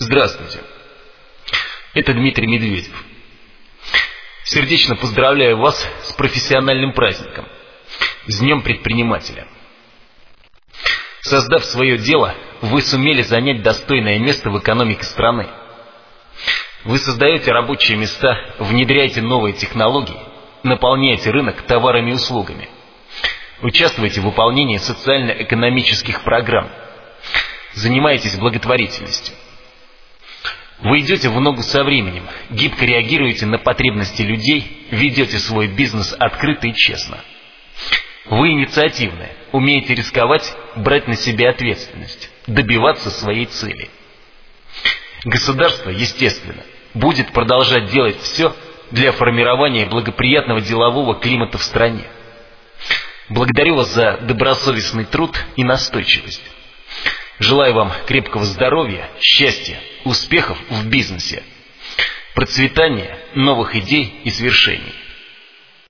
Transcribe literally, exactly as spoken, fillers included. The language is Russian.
Здравствуйте, это Дмитрий Медведев. Сердечно поздравляю вас с профессиональным праздником, с Днем Предпринимателя. Создав свое дело, вы сумели занять достойное место в экономике страны. Вы создаете рабочие места, внедряете новые технологии, наполняете рынок товарами и услугами, участвуете в выполнении социально-экономических программ, занимаетесь благотворительностью. Вы идете в ногу со временем, гибко реагируете на потребности людей, ведете свой бизнес открыто и честно. Вы инициативны, умеете рисковать, брать на себя ответственность, добиваться своей цели. Государство, естественно, будет продолжать делать все для формирования благоприятного делового климата в стране. Благодарю вас за добросовестный труд и настойчивость. Желаю вам крепкого здоровья, счастья, успехов в бизнесе, процветания, новых идей и свершений.